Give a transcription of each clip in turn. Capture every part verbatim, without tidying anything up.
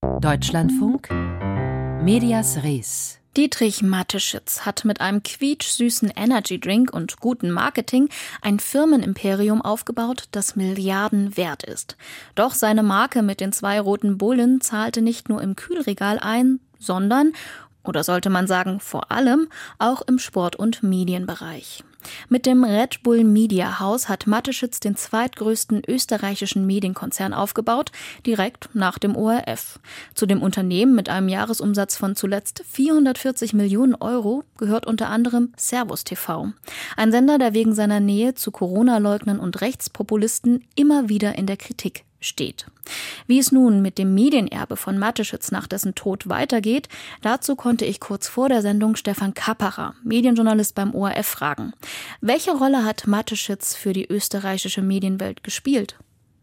Deutschlandfunk Medias Res. Dietrich Mateschitz hat mit einem quietschsüßen Energydrink und gutem Marketing ein Firmenimperium aufgebaut, das Milliarden wert ist. Doch seine Marke mit den zwei roten Bullen zahlte nicht nur im Kühlregal ein, sondern, oder sollte man sagen vor allem, auch im Sport- und Medienbereich. Mit dem Red Bull Media House hat Mateschitz den zweitgrößten österreichischen Medienkonzern aufgebaut, direkt nach dem O R F. Zu dem Unternehmen mit einem Jahresumsatz von zuletzt vierhundertvierzig Millionen Euro gehört unter anderem Servus T V. Ein Sender, der wegen seiner Nähe zu Corona-Leugnern und Rechtspopulisten immer wieder in der Kritik steht. Wie es nun mit dem Medienerbe von Mateschitz nach dessen Tod weitergeht, dazu konnte ich kurz vor der Sendung Stefan Kapperer, Medienjournalist beim O R F, fragen. Welche Rolle hat Mateschitz für die österreichische Medienwelt gespielt?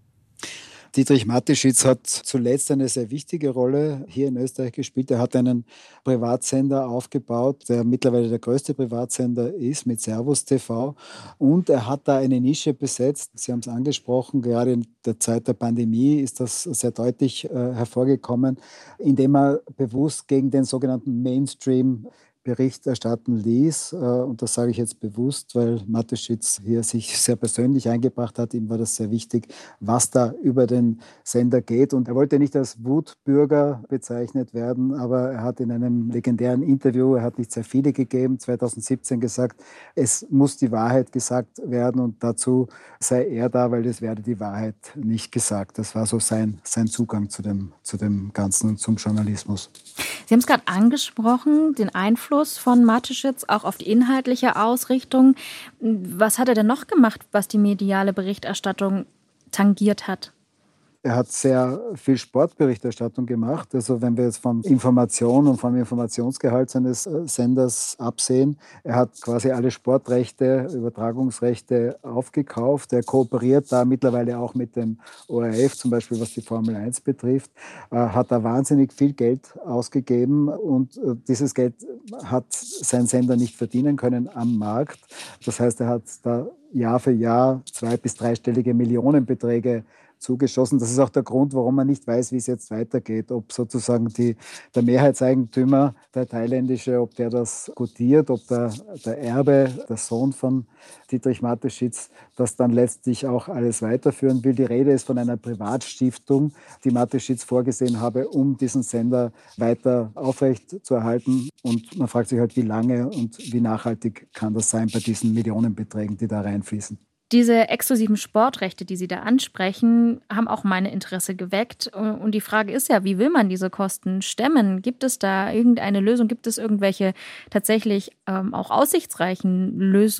Dietrich Mateschitz hat zuletzt eine sehr wichtige Rolle hier in Österreich gespielt. Er hat einen Privatsender aufgebaut, der mittlerweile der größte Privatsender ist, mit Servus T V. Und er hat da eine Nische besetzt. Sie haben es angesprochen, gerade in der Zeit der Pandemie ist das sehr deutlich äh, hervorgekommen, indem er bewusst gegen den sogenannten Mainstream Bericht erstatten ließ. Und das sage ich jetzt bewusst, weil Mateschitz hier sich sehr persönlich eingebracht hat. Ihm war das sehr wichtig, was da über den Sender geht. Und er wollte nicht als Wutbürger bezeichnet werden, aber er hat in einem legendären Interview, er hat nicht sehr viele gegeben, zweitausendsiebzehn gesagt, es muss die Wahrheit gesagt werden und dazu sei er da, weil es werde die Wahrheit nicht gesagt. Das war so sein, sein Zugang zu dem, zu dem Ganzen und zum Journalismus. Sie haben es gerade angesprochen, den Einfluss von Mateschitz auch auf die inhaltliche Ausrichtung. Was hat er denn noch gemacht, was die mediale Berichterstattung tangiert hat? Er hat sehr viel Sportberichterstattung gemacht. Also wenn wir jetzt von Information und vom Informationsgehalt seines Senders absehen, er hat quasi alle Sportrechte, Übertragungsrechte aufgekauft. Er kooperiert da mittlerweile auch mit dem O R F, zum Beispiel was die Formel eins betrifft, hat da wahnsinnig viel Geld ausgegeben und dieses Geld hat sein Sender nicht verdienen können am Markt. Das heißt, er hat da Jahr für Jahr zwei- bis dreistellige Millionenbeträge zugeschossen. Das ist auch der Grund, warum man nicht weiß, wie es jetzt weitergeht. Ob sozusagen die, der Mehrheitseigentümer, der thailändische, ob der das gutiert, ob der, der Erbe, der Sohn von Dietrich Mateschitz, das dann letztlich auch alles weiterführen will. Die Rede ist von einer Privatstiftung, die Mateschitz vorgesehen habe, um diesen Sender weiter aufrecht zu erhalten. Und man fragt sich halt, wie lange und wie nachhaltig kann das sein bei diesen Millionenbeträgen, die da reinfließen. Diese exklusiven Sportrechte, die Sie da ansprechen, haben auch mein Interesse geweckt. Und die Frage ist ja, wie will man diese Kosten stemmen? Gibt es da irgendeine Lösung? Gibt es irgendwelche tatsächlich ähm, auch aussichtsreichen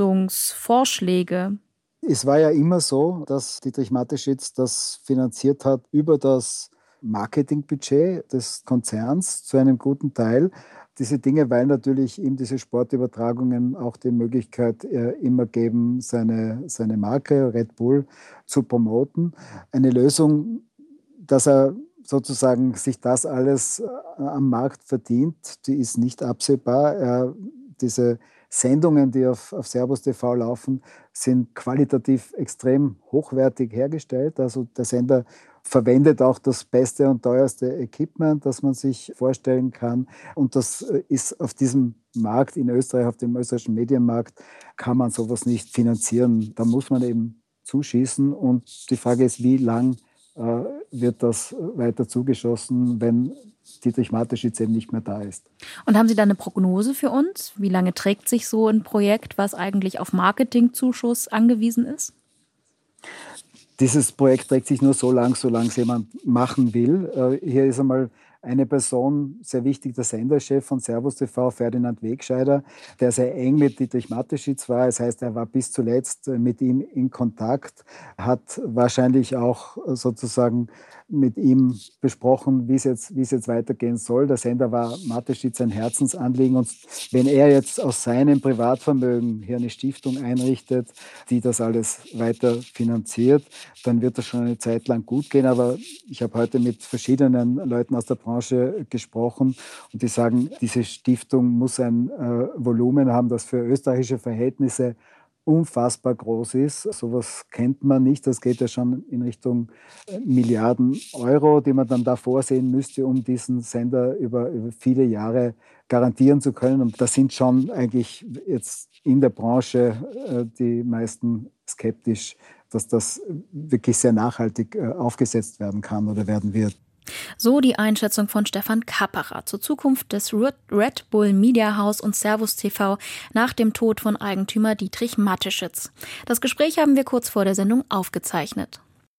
Lösungsvorschläge? Es war ja immer so, dass Dietrich Mateschitz das finanziert hat über das Marketingbudget des Konzerns zu einem guten Teil. Diese Dinge, weil natürlich ihm diese Sportübertragungen auch die Möglichkeit äh, immer geben, seine, seine Marke Red Bull zu promoten. Eine Lösung, dass er sozusagen sich das alles äh, am Markt verdient, die ist nicht absehbar. Er, diese Sendungen, die auf, auf Servus T V laufen, sind qualitativ extrem hochwertig hergestellt. Also der Sender verwendet auch das beste und teuerste Equipment, das man sich vorstellen kann. Und das ist auf diesem Markt in Österreich, auf dem österreichischen Medienmarkt, kann man sowas nicht finanzieren. Da muss man eben zuschießen. Und die Frage ist, wie lang äh, wird das weiter zugeschossen, wenn Dietrich Mateschitz eben nicht mehr da ist. Und haben Sie da eine Prognose für uns? Wie lange trägt sich so ein Projekt, was eigentlich auf Marketingzuschuss angewiesen ist? Dieses Projekt trägt sich nur so lang, solange es jemand machen will. Hier ist einmal eine Person sehr wichtig, der Senderchef von Servus T V, Ferdinand Wegscheider, der sehr eng mit Dietrich Mateschitz war. Das heißt, er war bis zuletzt mit ihm in Kontakt, hat wahrscheinlich auch sozusagen mit ihm besprochen, wie es jetzt, wie es jetzt weitergehen soll. Der Sender war Mateschitz ein Herzensanliegen. Und wenn er jetzt aus seinem Privatvermögen hier eine Stiftung einrichtet, die das alles weiter finanziert, dann wird das schon eine Zeit lang gut gehen. Aber ich habe heute mit verschiedenen Leuten aus der Branche gesprochen und die sagen, diese Stiftung muss ein äh, Volumen haben, das für österreichische Verhältnisse unfassbar groß ist. Sowas kennt man nicht. Das geht ja schon in Richtung Milliarden Euro, die man dann da vorsehen müsste, um diesen Sender über, über viele Jahre garantieren zu können. Und da sind schon eigentlich jetzt in der Branche äh, die meisten skeptisch, dass das wirklich sehr nachhaltig äh, aufgesetzt werden kann oder werden wird. So die Einschätzung von Stefan Kappacher zur Zukunft des Red Bull Media House und Servus T V nach dem Tod von Eigentümer Dietrich Mateschitz. Das Gespräch haben wir kurz vor der Sendung aufgezeichnet.